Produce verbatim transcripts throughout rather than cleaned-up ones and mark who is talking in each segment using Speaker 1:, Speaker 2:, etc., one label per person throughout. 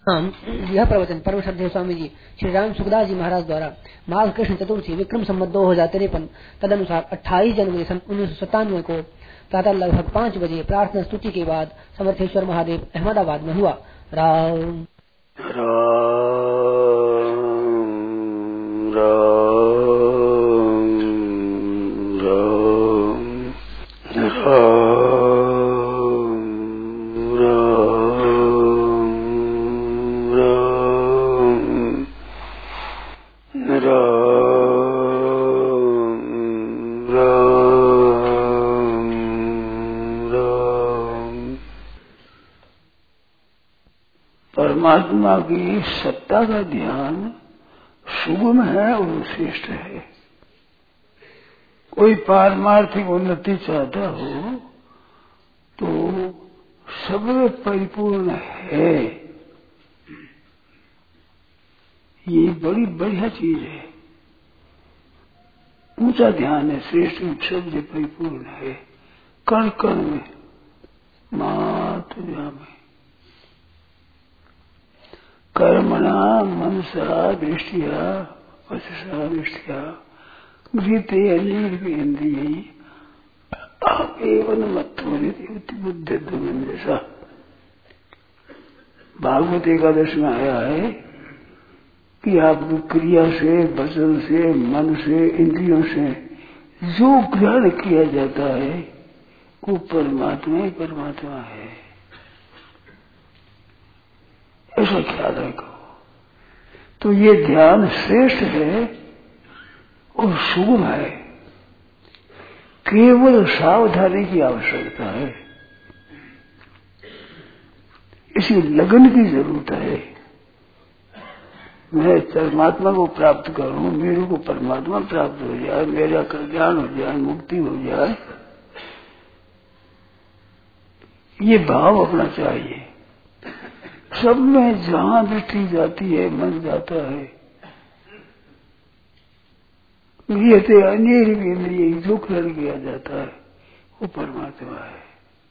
Speaker 1: हम यह प्रवचन परम श्रद्धेय स्वामी जी श्री राम सुखदास जी महाराज द्वारा माघ कृष्ण चतुर्थी विक्रम संवत दो हजार तिरपन तदनुसार अट्ठाईस जनवरी सन उन्नीस सौ सत्तानवे को प्रातः लगभग पाँच बजे प्रार्थना स्तुति के बाद समर्थेश्वर महादेव अहमदाबाद में हुआ। राम
Speaker 2: राम राम परमात्मा की सत्ता का ध्यान सुगम है और श्रेष्ठ है। कोई पारमार्थिक उन्नति चाहता हो तो सब परिपूर्ण है, ये बड़ी बढ़िया चीज है। ऊंचा ध्यान है, श्रेष्ठ शब्द परिपूर्ण है, कण कण में मातुर्या में कर्मणा मनसा दृष्टिया वचसा दृष्टिया गृहीते अनेन्द्रिय एवं मत्वरिति बुद्धि जैसा भागवत एकादश में आया है कि आपकी क्रिया से, वचन से, मन से, इंद्रियों से जो ग्रहण किया जाता है वो परमात्मा ही परमात्मा है, ऐसा ख्याल रखो। तो ये ध्यान श्रेष्ठ है और सुगम है, केवल सावधानी की आवश्यकता है, इसी लगन की जरूरत है। मैं परमात्मा को प्राप्त करूं, मेरे को परमात्मा प्राप्त हो जाए, मेरा कल्याण हो जाए, मुक्ति हो जाए, ये भाव अपना चाहिए। सब में जहां दृष्टि जाती है, मन जाता है, गृहीते अनेन्द्रिय जो ग्रहण किया जाता है वो परमात्मा है।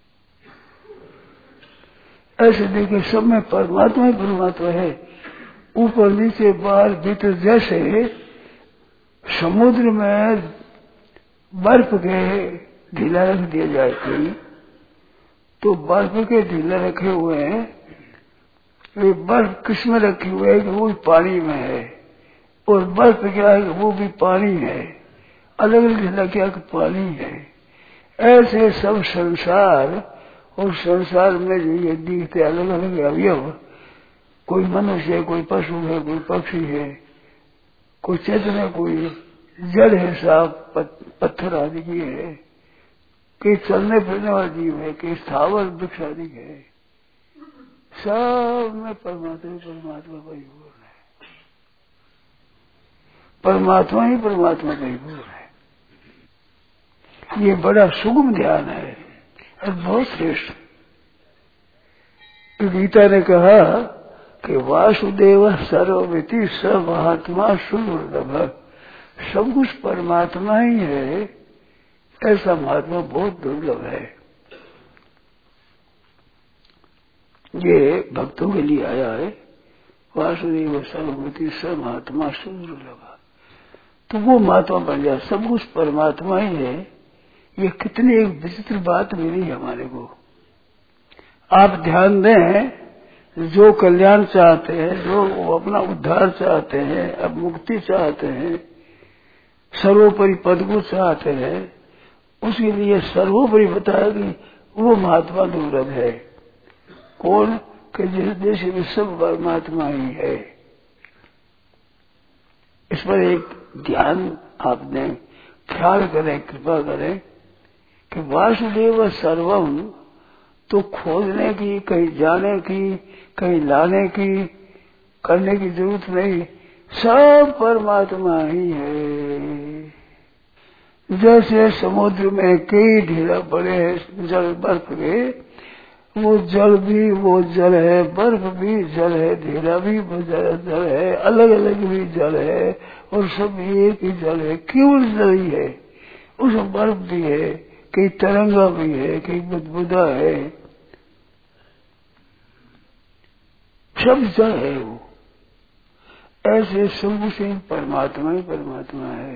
Speaker 2: ऐसे देखे सब में परमात्मा ही परमात्मा है, ऊपर नीचे बाहर भीतर। जैसे समुद्र में बर्फ के ढीला रख दिया जाए कोई, तो बर्फ के ढीला रखे हुए हैं, वे बर्फ किसमें रखी हुई है कि वो भी पानी में है, और बर्फ क्या है कि वो भी पानी है, अलग अलग ढीला क्या कि पानी है। ऐसे सब संसार, और संसार में जो ये दिखते अलग अलग अवयव, कोई मनुष्य है, कोई पशु है, कोई पक्षी है, कोई चेतन है, कोई जड़ है, सांप पत्थर आदि की है, कई चलने फिरने वाला जीव है, कई स्थावर वृक्ष आदि है, सब में परमात्मा परमात्मा परिपूर्ण है, परमात्मा ही परमात्मा परिपूर्ण है। ये बड़ा सुगम ध्यान है और बहुत श्रेष्ठ। गीता ने कहा कि वासुदेव सर्वमिति स महात्मा सुदुर्लभ, सब कुछ परमात्मा ही है, ऐसा महात्मा बहुत दुर्लभ है। ये भक्तों के लिए आया है, वासुदेव सर्वमिति स महात्मा सुदुर्लभ। तो वो महात्मा बन जाए, सब कुछ परमात्मा ही है। ये कितनी एक विचित्र बात मिली हमारे को। आप ध्यान दें, जो कल्याण चाहते हैं, जो अपना उद्धार चाहते हैं, अब मुक्ति चाहते हैं, सर्वोपरि पद को चाहते हैं, उसके लिए सर्वोपरि बताया कि वो महात्मा दुर्लभ है। कौन? कि जिस देश में सब परमात्मा ही है। इस पर एक ध्यान आपने ख्याल करें, कृपा करें कि वासुदेव सर्वम तो खोजने की, कहीं जाने की, कहीं लाने की, करने की जरूरत नहीं, सब परमात्मा ही है। जैसे समुद्र में कई ढीला पड़े हैं जल बर्फ के, वो जल भी वो जल है, बर्फ भी जल है, ढीला भी जल जल है, अलग अलग भी जल है, और सब एक ही जल है, केवल जल ही है। उसमें बर्फ भी है, कई तरंगा भी है, कई बुदबुदा है। सब जड़ है वो। ऐसे सब से परमात्मा ही परमात्मा है।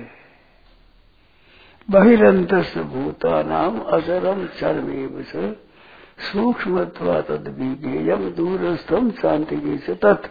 Speaker 2: बहिरंतस्य भूतानाम अचरम चरमेव च सूक्ष्मत्वा तद्विज्ञेयम दूरस्थम शांति की से तत्।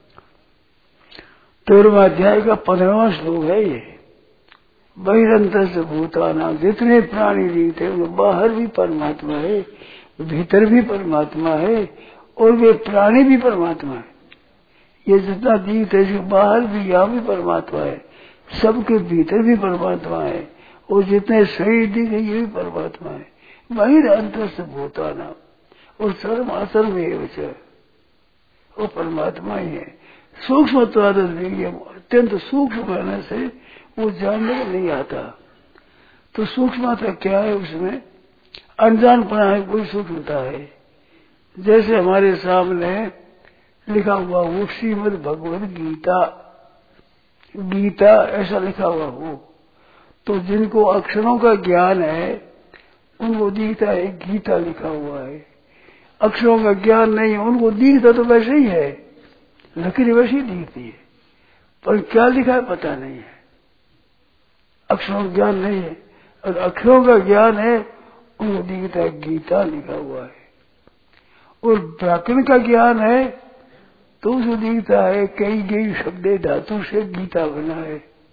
Speaker 2: तेरहवां अध्याय का पंद्रहवां श्लोक है ये। बहिरंतस्य भूतानाम, जितने प्राणी जीवित है उनमें बाहर भी परमात्मा है, भीतर भी परमात्मा है, और वे प्राणी भी परमात्मा है। ये जितना जीवित है बाहर भी, यहाँ भी परमात्मा है, सबके भीतर भी परमात्मा है, और जितने शरीर दिखे ये भी परमात्मा है। बहिरंतस्य भूतानाम, और सर्व असर्व में वो परमात्मा ही है। सूक्ष्मत्वाद अत्यंत सूक्ष्म रहने से वो जानने में नहीं आता। तो सूक्ष्मता क्या है उसमें? अनजानपना है, कोई सूक्ष्मता है। जैसे हमारे सामने लिखा हुआ वो श्रीमद् भगवद गीता, गीता ऐसा लिखा हुआ हो, तो जिनको अक्षरों का ज्ञान है उनको दिखता है गीता लिखा हुआ है। अक्षरों का ज्ञान नहीं है उनको दिखता तो वैसे ही है, लकीर वैसी दिखती है, पर क्या लिखा है पता नहीं है। अक्षरों का ज्ञान नहीं है, और अक्षरों का ज्ञान है उनको दिखता है गीता लिखा हुआ है। और व्याकरण का ज्ञान है तो उसको दिखता है कई कई शब्द धातु से गीता बना है।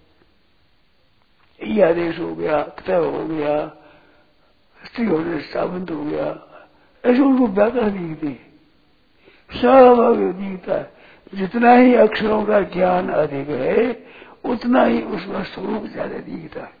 Speaker 2: ये आदेश हो गया, क्तव हो गया, स्त्री होने साबंत हो गया, ऐसे उनको व्याकरण दिखती है, सब दिखता है। जितना ही अक्षरों का ज्ञान अधिक है उतना ही उसका स्वरूप ज्यादा दिखता है,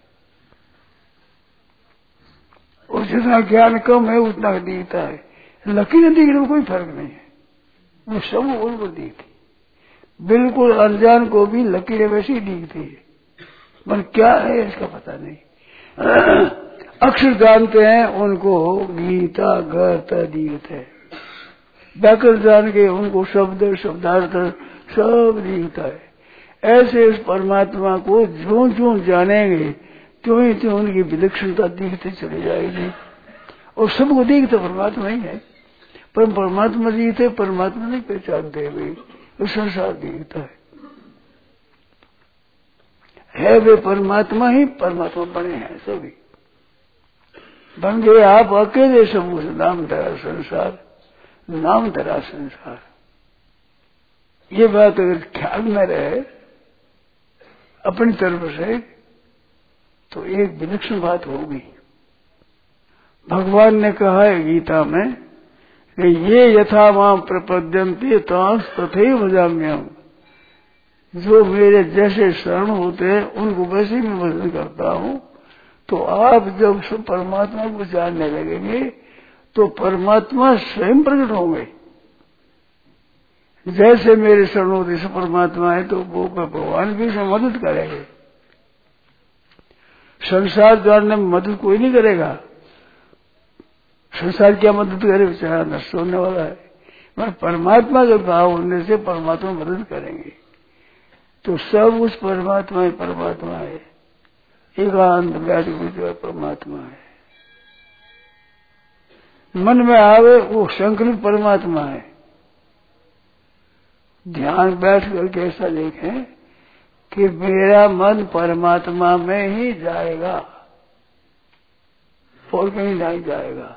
Speaker 2: और जितना ज्ञान कम है उतना दिखता है। लकीरें दिखने में कोई फर्क नहीं है, वो सब उनको दिखती। बिल्कुल अनजान को भी लकीरें वैसी दिखती है, पर क्या है इसका पता नहीं। अक्षर जानते हैं उनको गीता गीता दिखता है, व्याकरण जान के उनको शब्द शब्दार्थ सब दिखता है। ऐसे उस परमात्मा को जो जो जानेंगे त्यों ही त्यों उनकी विलक्षणता दिखती चली जाएगी, और सबको दिखता परमात्मा ही है। पर परमात्मा दिखते, परमात्मा नहीं पहचानते हुए वो संसार दिखता है। है वे परमात्मा ही परमात्मा बने हैं, सभी बन गए। आप अकेले सब उस नाम धरा संसार, नाम धरा संसार। ये बात अगर ख्याल में रहे अपनी तरफ से तो एक विलक्षण बात होगी। भगवान ने कहा है गीता में कि ये यथा मां प्रपद्यन्ते तांस तथैव भजाम्यहम्। जो मेरे जैसे शरण होते हैं उनको वैसे मैं भजन करता हूं। तो आप जब सब परमात्मा को जानने लगेंगे तो परमात्मा स्वयं प्रकट होंगे। जैसे मेरे शरण होते सब परमात्मा है तो वो भगवान भी इसमें मदद करेंगे। संसार जानने में मदद कोई नहीं करेगा। संसार क्या मदद करे, बेचारा नष्ट होने वाला है। मगर परमात्मा के भाव होने से परमात्मा मदद करेंगे। तो सब उस परमात्मा ही परमात्मा है, एकांत बैठ जो परमात्मा है। मन में आवे वो संकल्प परमात्मा है। ध्यान बैठ करके ऐसा देखें कि मेरा मन परमात्मा में ही जाएगा और कहीं नहीं जाएगा,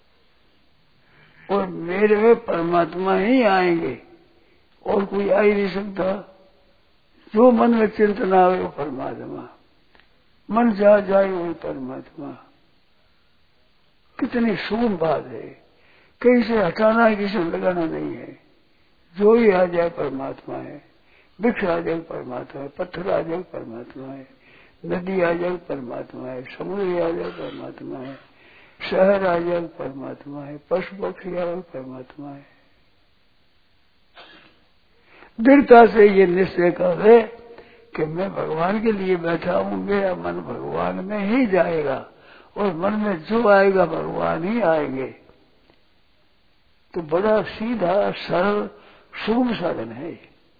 Speaker 2: और मेरे में परमात्मा ही आएंगे और कोई आ ही नहीं सकता। जो मन में चिंतन आवे वो परमात्मा, मन जा जाए वही परमात्मा। कितनी शुभ बात है। कहीं से हटाना है, किसी से लगाना नहीं है। जो ही आ जाए परमात्मा है। वृक्ष आ जाए परमात्मा है, पत्थर आ जाए परमात्मा है, नदी आ जाए परमात्मा है, समुद्र आ जाए परमात्मा है, शहर आ जाए परमात्मा है, पशु पक्षी आ जाए परमात्मा है। दृढ़ता से ये निश्चय कर ले कि मैं भगवान के लिए बैठा हूं, मेरा मन भगवान में ही जाएगा, और मन में जो आएगा भगवान ही आएंगे। तो बड़ा सीधा सरल सुगम साधन है,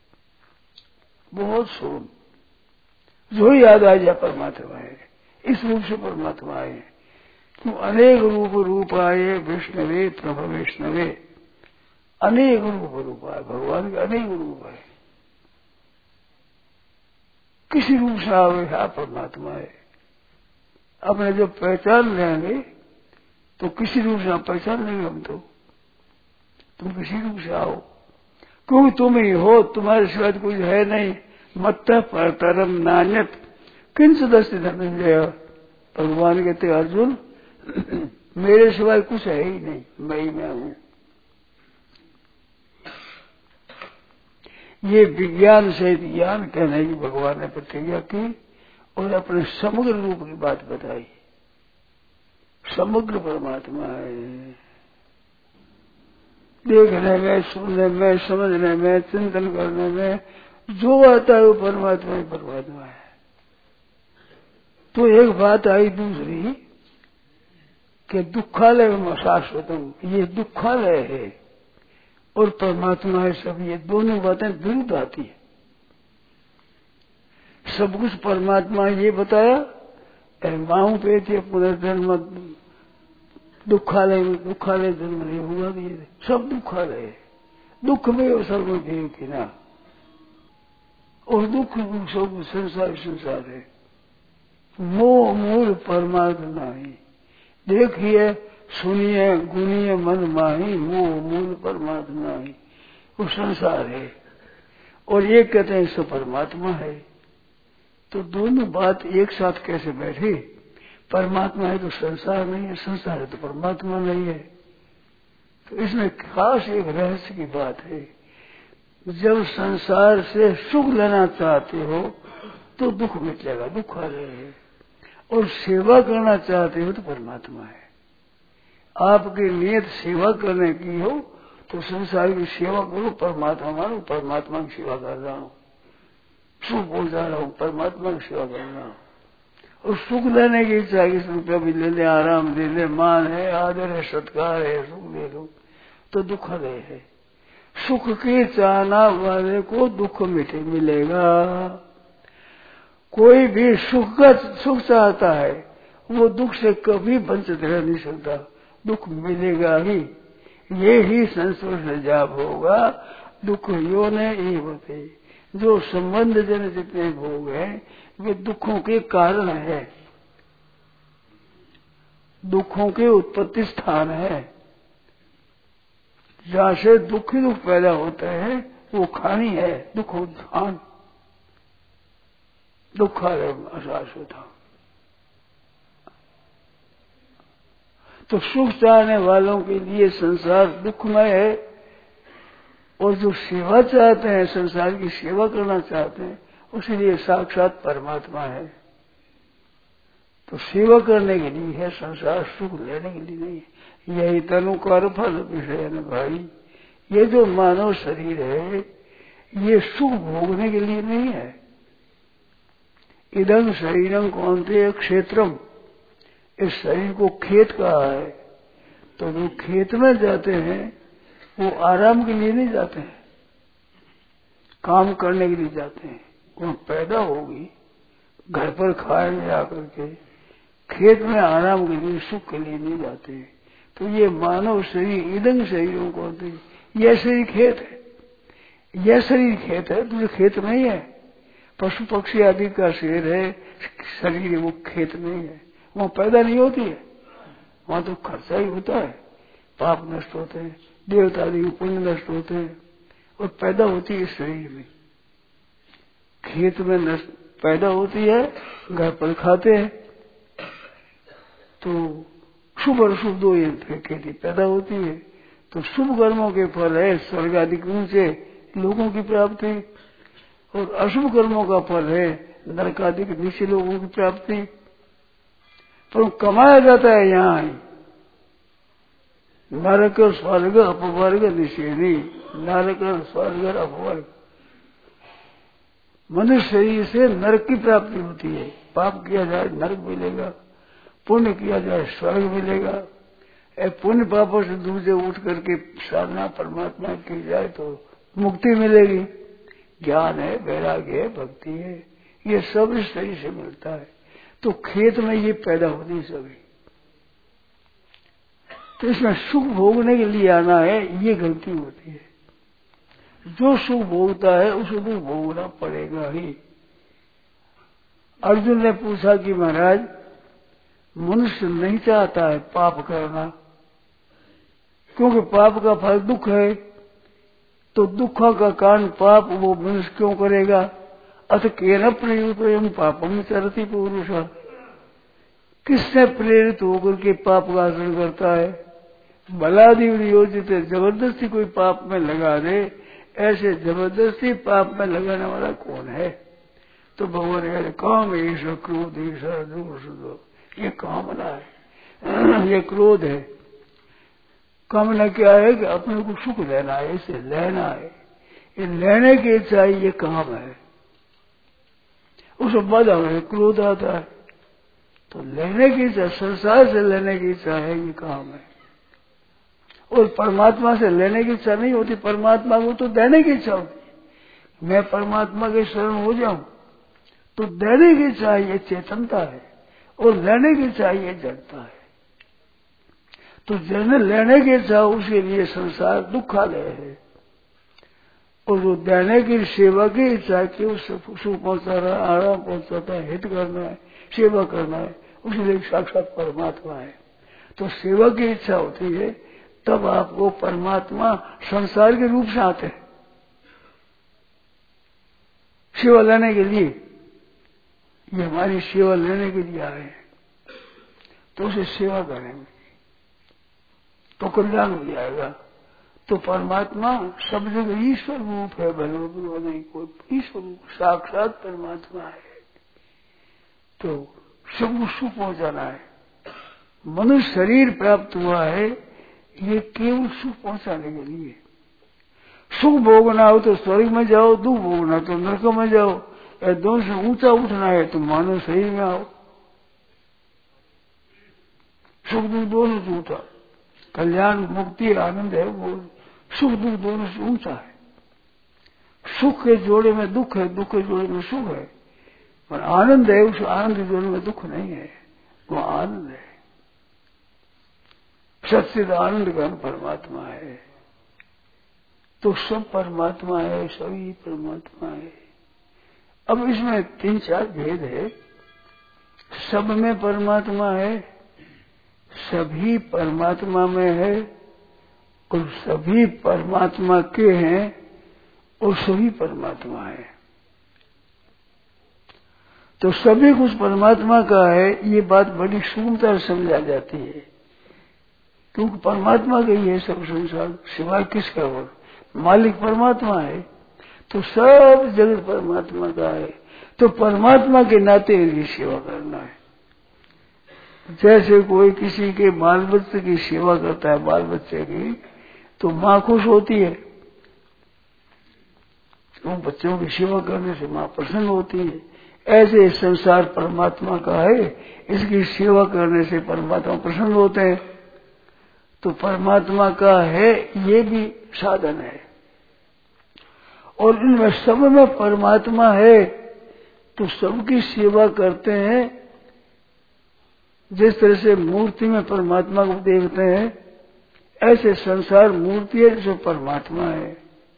Speaker 2: बहुत सुगम। जो याद आ जाए परमात्मा है, इस रूप से परमात्मा आए। तो अनेक रूप रूप आए विष्णवे प्रभ विष्णवे। अनेक रूप रूप है, भगवान के अनेक रूप है। किसी रूप से आवे आप परमात्मा है। अपने जब पहचान लेंगे तो किसी रूप से आप पहचान लेंगे। हम तो तुम किसी रूप से आओ, क्योंकि तुम ही हो, तुम्हारे सिवाय कोई है नहीं। मत्त परतरम नान्यत किंच दस्ति धनंजय। भगवान कहते अर्जुन मेरे सिवाय कुछ है ही नहीं, मैं ही मैं हूं। ये विज्ञान से ज्ञान कहने की भगवान ने प्रतिज्ञा की और अपने समग्र रूप की बात बताई। समग्र परमात्मा है। देखने में, सुनने में, समझने में, चिंतन करने में जो आता है वो परमात्मा ही परमात्मा है। तो एक बात आई दूसरी कि दुखालय में शाश्वतम, ये दुखालय है और परमात्मा है सब। ये दोनों बातें विरुद्ध आती है। सब कुछ परमात्मा ये बताया, माऊ पे थे पुनर्जन्म दुखालय में, दुखालय जन्म नहीं हुआ, ये सब दुखालय है। दुख में और सर्व देव की ना, और दुख सब संसार संसार है। मोह मूल परमात्मा ही। देखिए सुनिए गुनिए मन माही, मोह मूल परमात्मा ही। वो संसार है और ये कहते हैं सब परमात्मा है। तो दोनों बात एक साथ कैसे बैठी? परमात्मा है तो संसार नहीं है, संसार है तो परमात्मा नहीं है। तो इसमें खास एक रहस्य की बात है। जब संसार से सुख लेना चाहते हो तो दुख मिटेगा, दुख आ रहे हैं, और सेवा करना चाहते हो तो परमात्मा है। आपकी नियत सेवा करने की हो तो संसार की सेवा करो, परमात्मा मानो, परमात्मा की सेवा कर रहा हूं, सुख बोल जा रहा हूं, परमात्मा की सेवा कर रहा हूं। और सुख लेने की इच्छा, इस रुपया भी ले ले, आराम दे ले, मान है, आदर है, सत्कार है, सुख ले लो, तो दुख रहे है। सुख की चाहना वाले को दुख मिटे मिलेगा। कोई भी सुख का सुख चाहता है वो दुख से कभी वंचित रह नहीं सकता, दुख मिलेगा ही। ये ही संतोष जाप होगा। दुख यो ने ये होते, जो संबंध जन जितने भोग हैं वे दुखों के कारण है, दुखों के उत्पत्ति स्थान है। जहां से दुख ही दुख पैदा होता है वो खानी है, दुख उत्थान, दुखालय अशाश्वत। तो सुख चाहने वालों के लिए संसार दुखमय है, और जो सेवा चाहते हैं, संसार की सेवा करना चाहते हैं, उसके लिए साक्षात परमात्मा है। तो सेवा करने के लिए है संसार, सुख लेने के लिए नहीं है। यही तनु कर फल विषय न भाई। ये जो मानव शरीर है ये सुख भोगने के लिए नहीं है। इदं शरीरम कौन्तेय क्षेत्रम, इस शरीर को खेत कहा है। तो जो खेत में जाते हैं वो आराम के लिए नहीं जाते हैं, काम करने के लिए जाते हैं। वहां पैदा होगी, घर पर खाएंगे आकर के, खेत में आराम के लिए, सुख के लिए नहीं जाते। तो ये मानव शरीर इदं शरीरों को, यह शरीर खेत है, यह शरीर खेत है, दूसरे खेत नहीं है। पशु पक्षी आदि का शरीर है, शरीर वो खेत नहीं है, वहां पैदा नहीं होती है, वहां तो खर्चा ही होता है, पाप नष्ट होते हैं, देवता आदि पुण्य नष्ट होते हैं, और पैदा होती है इस शरीर में। खेत में नष्ट पैदा होती है, घर पर खाते हैं। तो शुभ और शुभ दो ये खेती पैदा होती है। तो शुभ कर्मों के फल है स्वर्ग आदि ऊंचे लोगों की प्राप्ति, और अशुभ कर्मों का फल है नरक आदि के नीचे लोगों की प्राप्ति। पर कमाया जाता है यहाँ ही, नरक स्वर्ग अपवर्ग निषेधी, नरक स्वर्ग अपवर्ग। मनुष्य शरीर से नरक की प्राप्ति होती है। पाप किया जाए नरक मिलेगा, पुण्य किया जाए स्वर्ग मिलेगा। पुण्य पापों से दूर से उठ करके साधना परमात्मा की जाए तो मुक्ति मिलेगी। ज्ञान है, वैराग्य है, भक्ति है, ये सब इस शरीर से मिलता है। तो खेत में ये पैदा होती सभी। तो इसमें सुख भोगने के लिए आना है, ये गलती होती है। जो सुख भोगता है उसको भी भोगना पड़ेगा ही। अर्जुन ने पूछा कि महाराज मनुष्य नहीं चाहता है पाप करना, क्योंकि पाप का फल दुख है, तो दुख का कारण पाप वो मनुष्य क्यों करेगा? अथ केन प्रेरित पापम चरति पुरुष, किससे प्रेरित होकर के पाप का आचरण करता है? बलादि योजित है, जबरदस्ती कोई पाप में लगा दे, ऐसे जबरदस्ती पाप में लगाने वाला कौन है? तो भगवान कह काम ऐसा क्रोध ऐसा दोष, ये कामना है, ये क्रोध है। कामना क्या है कि अपने को सुख लेना है, इसे लेना है, ये लेने की इच्छा ये काम है। उसमें बाधा है, क्रोध आता है, तो लेने की इच्छा, संसार से लेने की इच्छा है, ये काम है। और परमात्मा से लेने की इच्छा नहीं होती, परमात्मा को तो देने की इच्छा होती है। मैं परमात्मा के शरण हो जाऊं तो देने की इच्छा ये चेतनता है, और लेने की इच्छा ये जड़ता है। तो जिसने लेने की इच्छा उसके लिए संसार दुखालय है, और जो देने की सेवा की इच्छा की उससे सुख पहुंचाना, आराम पहुंचाता है, हित करना है, सेवा करना है, उसके लिए साक्षात परमात्मा है। तो सेवा की इच्छा होती है, तब आपको परमात्मा संसार के रूप से आते हैं सेवा लेने के लिए। ये हमारी सेवा लेने के लिए आए हैं, तो उसे सेवा करेंगे तो कल्याण हो जाएगा। तो परमात्मा सब जगह ईश्वर रूप है, भले नहीं कोई ईश्वर रूप साक्षात परमात्मा है। तो सब सुख पहुंचाना है। मनुष्य शरीर प्राप्त हुआ है ये केवल सुख पहुंचाने के लिए। सुख भोगना हो तो स्वर्ग में जाओ, दुख भोगना तो नरक में जाओ, या दोनों से ऊंचा उठना है तो मानव शरीर में आओ। सुख दुख दोनों से ऊंचा, कल्याण मुक्ति आनंद है वो सुख दुख दोनों से ऊंचा है। सुख के जोड़े में दुख है, दुख के जोड़े में सुख है, पर आनंद है उस आनंद के जोड़े में दुख नहीं है, वो आनंद है। सच्चिद आनंद का परमात्मा है। तो सब परमात्मा है, सभी परमात्मा है। अब इसमें तीन चार भेद है। सब में परमात्मा है, सभी परमात्मा में है, और सभी परमात्मा के हैं, और सभी परमात्मा है। तो सभी कुछ परमात्मा का है, ये बात बड़ी सूक्ष्मता से समझा जाती है, क्योंकि परमात्मा का ही है सब संसार, सिवाय किसका हो? मालिक परमात्मा है, तो सब जगत परमात्मा का है। तो परमात्मा के नाते इनकी सेवा करना है। जैसे कोई किसी के बाल बच्चे की सेवा करता है, बाल बच्चे की, तो माँ खुश होती है, तो बच्चों की सेवा करने से माँ प्रसन्न होती है। ऐसे संसार परमात्मा का है, इसकी सेवा करने से परमात्मा प्रसन्न होते हैं। तो परमात्मा का है, ये भी साधन है। और इनमें सब में परमात्मा है, तो सबकी सेवा करते हैं। जिस तरह से मूर्ति में परमात्मा को देखते हैं, ऐसे संसार मूर्ति है जो परमात्मा है।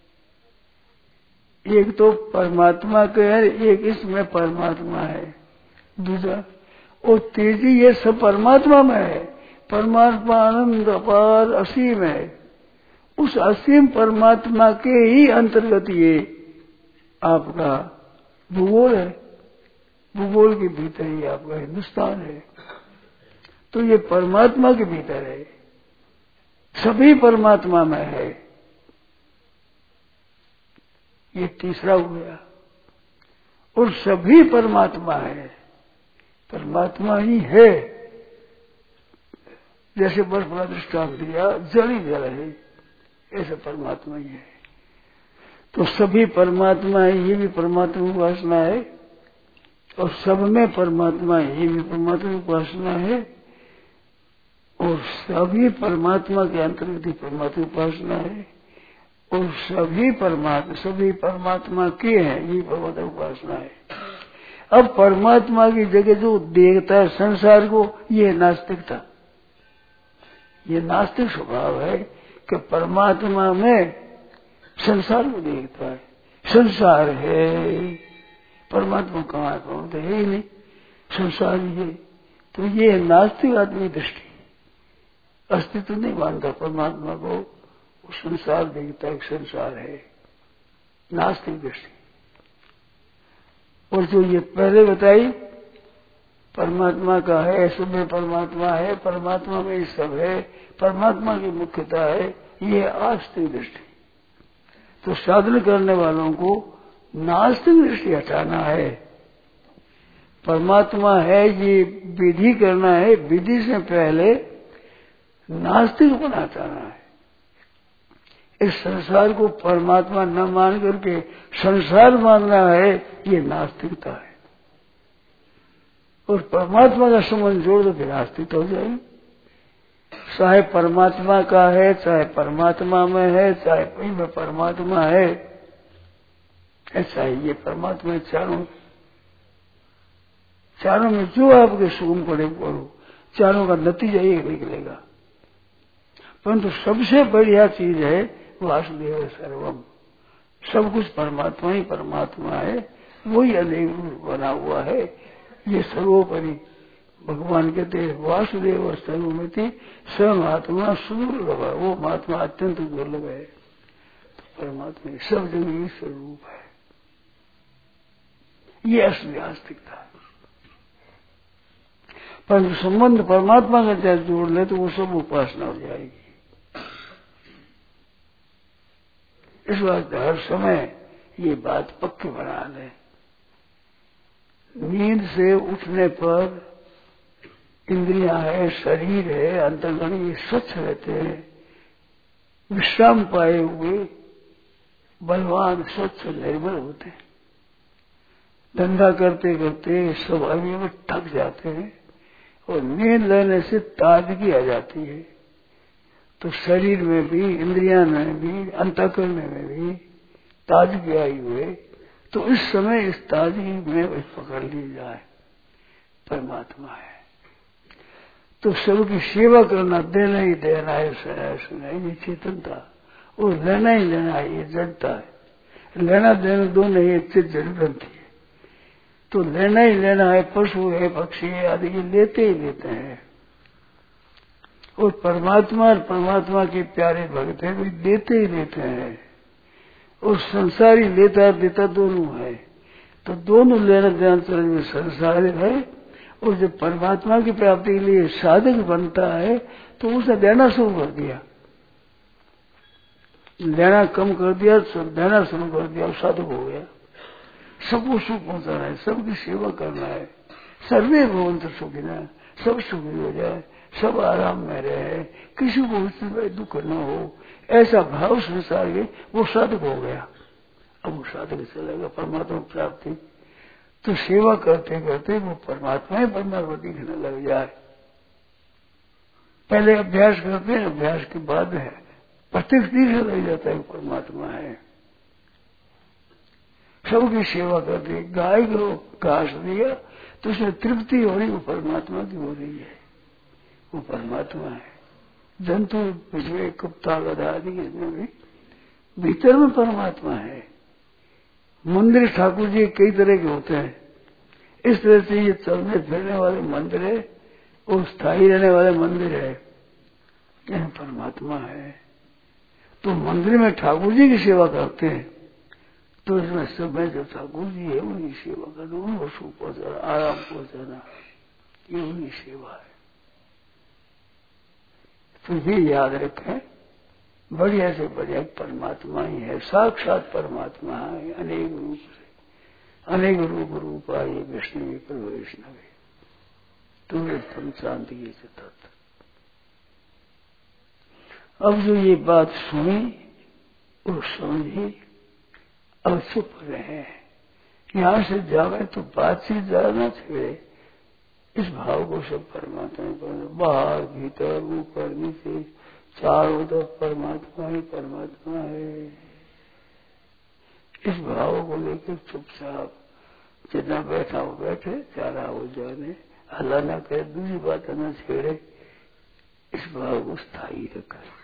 Speaker 2: एक तो परमात्मा के है, एक इसमें परमात्मा है, दूसरा और तेजी ये सब परमात्मा में है। परमात्मा आनंद अपार असीम है, उस असीम परमात्मा के ही अंतर्गत ये आपका भूगोल है, भूगोल के भीतर ही आपका हिंदुस्तान है। तो ये परमात्मा के भीतर है, सभी परमात्मा में है। ये तीसरा हो गया। और सभी परमात्मा है, परमात्मा ही है। जैसे बर्फ का दृष्टांत दिया, जल ही जल है, ऐसे परमात्मा ही है। तो सभी परमात्मा है, ये भी परमात्मा की उपासना है, और सब में परमात्मा है, ये भी परमात्मा की उपासना है, और सभी परमात्मा के अंतर्गत ही परमात्मा की उपासना है, और सभी परमात्मा सभी परमात्मा के हैं, ये परमात्मा की उपासना है। अब परमात्मा की जगह जो देखता है संसार को, ये नास्तिकता, ये नास्तिक स्वभाव है कि परमात्मा में संसार में देखता है, संसार है, परमात्मा कहाँ पहुंचते है ही नहीं, संसार ही है। तो ये नास्तिक आदमी दृष्टि, अस्तित्व नहीं मानता परमात्मा को, वो संसार देखता है, संसार है, नास्तिक दृष्टि। और जो ये पहले बताई परमात्मा का है, सब में परमात्मा है, परमात्मा में सब है, परमात्मा की मुख्यता है, ये आस्तिक दृष्टि। तो साधन करने वालों को नास्तिक दृष्टि हटाना है, परमात्मा है ये विधि करना है, विधि से पहले नास्तिक को हटाना है। इस संसार को परमात्मा न मान करके संसार मानना है, ये नास्तिकता है। और परमात्मा का संबंध जोड़ दो फिर आस्तिकता हो जाएगी। चाहे परमात्मा का है, चाहे परमात्मा में है, चाहे कहीं में परमात्मा है, ऐसा ही ये परमात्मा चारों चारों में जो आपके सुगम पड़े पड़ो, चारों का नतीजा एक निकलेगा। परंतु सबसे बढ़िया चीज है वासुदेव सर्वम, सब कुछ परमात्मा ही परमात्मा है, वही अनेक रूप बना हुआ है। ये सर्वोपरि भगवान कहते हैं वासुदेव सर्वमिति स महात्मा सुदुर्लभ, वो महात्मा अत्यंत दुर्लभ है। तो परमात्मा सब जगह ईश्वर रूप है, ये असली आस्तिकता है। पर संबंध परमात्मा का चाहे जोड़ ले तो वो सब उपासना हो जाएगी। इस बात हर समय ये बात पक्की बना ले। नींद से उठने पर इंद्रियां है, शरीर है, अंतर्गण ये स्वच्छ रहते हैं, विश्राम पाए हुए बलवान स्वच्छ निर्बल होते हैं। धंधा करते करते सब अवयव थक जाते हैं और नींद लेने से ताजगी आ जाती है। तो शरीर में भी, इंद्रियां में भी, अंतःकरण में भी ताजगी आई हुए, तो इस समय इस ताजगी में पकड़ ली जाए परमात्मा है। तो सबकी सेवा करना, देना ही देना है, सुना सुना ये चेतनता, और लेना ही लेना है ये जड़ता है। लेना देना दोनों ही चित्त जड़ ग्रंथि है। तो लेना ही लेना है, पशु है, पक्षी है आदि ये लेते ही लेते हैं। और परमात्मा और परमात्मा के प्यारे भक्त है, वे देते ही देते हैं। और संसारी लेता देता दोनों है। तो दोनों लेना देना चरण में संसार है। और जब परमात्मा की प्राप्ति के लिए साधक बनता है तो उसने देना शुरू कर दिया, लेना कम कर दिया, सब देना शुरू कर दिया, साधक हो गया। सबको सुख पहुंचाना है, सबकी सेवा करना है। सर्वे भवन्तु सुखिनः, सब सुखी हो जाए, सब आराम में रहे, किसी को उसमें दुख न हो, ऐसा भाव संसार के वो साधक हो गया। अब वो साधक चलेगा परमात्मा प्राप्ति। तो सेवा करते करते वो परमात्मा ही परमात्मा दिखने लग जाए। पहले अभ्यास करते हैं, अभ्यास के बाद है प्रत्यक्ष दिखने लग जाता है परमात्मा है। सबकी सेवा करते, गाय को घास दिया तो उसमें तृप्ति हो रही, वो परमात्मा की हो रही है, वो परमात्मा है। जंतु पिछले कुत्ता गधा आदि इसमें भी भीतर में परमात्मा है। मंदिर ठाकुर जी कई तरह के होते हैं। इस तरह से ये चलने फिरने वाले मंदिर है और स्थायी रहने वाले मंदिर है, यह परमात्मा है। तो मंदिर में ठाकुर जी की सेवा करते हैं तो इसमें सब में जो ठाकुर जी है उनकी सेवा करना, उनको सुख पहुंचाना, आराम पहुंचाना, ये उनकी सेवा है। तो ये याद रखें, बढ़िया से बढ़िया परमात्मा ही है, साक्षात परमात्मा है, अनेक रूप से, अनेक रूप रूप आये वैष्णवी पर वैष्णवी तुम्हें तुम शांति के तत्व। अब जो ये बात सुनी और समझी, अब चुप रहे, यहां से जावे तो बातचीत ज्यादा छेड़े, इस भाव को सब परमात्मा पर, बाहर भीतर ऊपर नीचे चारों तरफ परमात्मा ही परमात्मा है। इस भाव को लेकर चुपचाप जितना बैठा हो बैठे, जा रहा हो जाने, हल्ला न करे, दूसरी बात न छेड़े, इस भाव को स्थायी रखा।